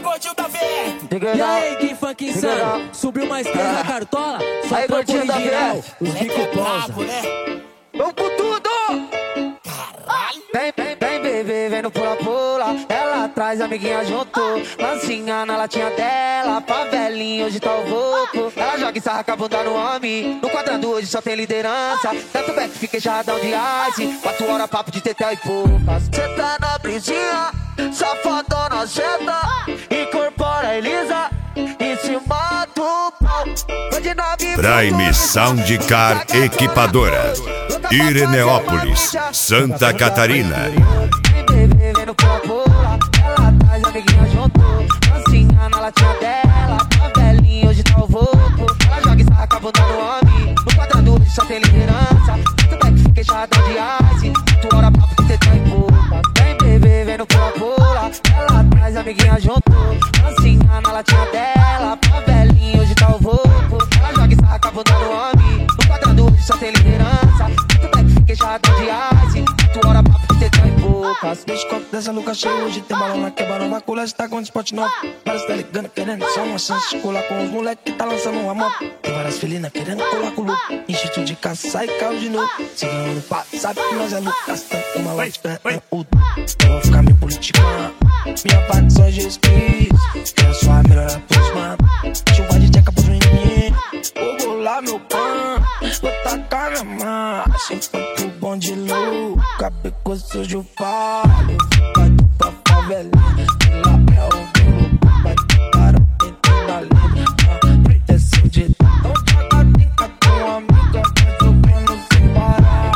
gordinho da VF. E aí, Gui Funk insano, subiu mais 3 na cartola. Só aí, trampo gordinho da original, VF. os bico pausa. Né? Vamos com tudo! Caralho. Vem, bebê, vem no pula-pula. Ela atrás, amiguinha junto. Lancinha na latinha dela. Favelinha, hoje tá o louco. Ela joga e sarra com a bunda no homem. No quadrado hoje só tem liderança. Tanto back, fiquei jarradão de ice. 4 horas papo de tetel e poucas. Cê tá na brisinha, safadona senta. Incorpora a Elisa em cima do pau. Prime Soundcar Equipadora, Ireneópolis, Santa Catarina. Bebê, vem no pula-pula. Ela atrás, amiguinha junto. Lancinha na latinha dela. Favelinha, hoje tá o louco. Ela joga e sarra com a bunda no homem. No quadrado hoje só tem liderança. Tanto back, fiquei jarradão de ice. 4 horas papo de tetel e pouca. Vem, bebê, vem no pula-pula. Ela atrás, amiguinha junto. Lancinha na latinha dela. Favelinha, hoje tá o louco. Ela joga e sarra com a bunda no homem. No quadrado hoje só tem liderança. Tanto back, fiquei jarradão de ice. 4 horas papo de tetel e poucas. Deixa o copo dessa Lucas cheio, hoje tem balão na quebra nova. Cula, cê tá com esporte novo. Vários tá ligando, querendo só uma chance de colar com os moleque que tá lançando uma moto. Tem várias felinas querendo colar com o Lu. Instituto de caça e carro de novo. Seguindo no passo, sabe que nós é Lucas. Tanto uma life, é o eu vou ficar me politicando. Minha parte só Jesus Cristo. Quero só a melhor pros manos. Chuva de tcheca pros meninos. Vou bolar meu pano. Vou tacar minha mão. Sempre pro bom de louca. Pecou sujo falho. Bate pra favela. Lá é o meu. Bate para dentro da linha. Proteção de tão devagarzinho com a tua amiga. Tá jogando sem parar.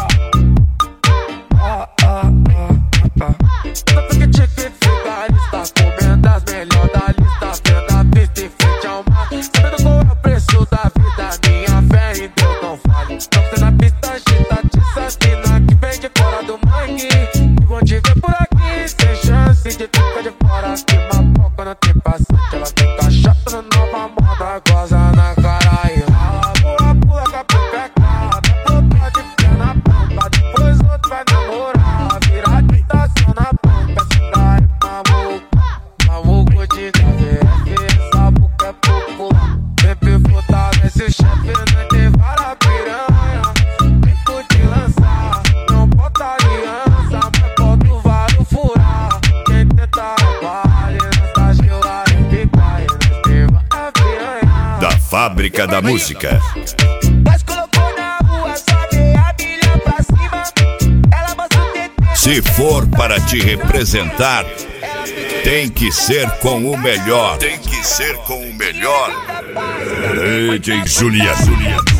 Toda porque tinha que ficar a lista. Comendo as melhores da lista. Vendo a pista em frente ao mar. Sabendo qual é o preço da vida. Minha fé em Deus não falha. Não você na pista, agita, te assassina. Que vem de fora do mangue. E vão te ver por aqui. Sem chance de ficar de fora. Que mapoca não tem paciente. Ela fica chata na nova moda. Goza na cara e rala. Pula com a pepeca. Dá vontade de pé na ponta. Depois outro vai namorar. Virar de taça na ponta. Esse cara é maluco. Maluco de KVF. Essa boca é popular. Bebê foda nesse chefe. Não tem vara piranha. Tempo de lançar. Não bota aliança. Mas bota o varo furar. Quem tenta vale. Nessa gila é picar. E nós tem vara piranha. Da Fábrica da Música. Nós colocou na rua, sobe a milha pra cima. Ela mostra o TT. Se for para te representar, tem que ser com o melhor. Tem que ser com o melhor. DJ Juliano.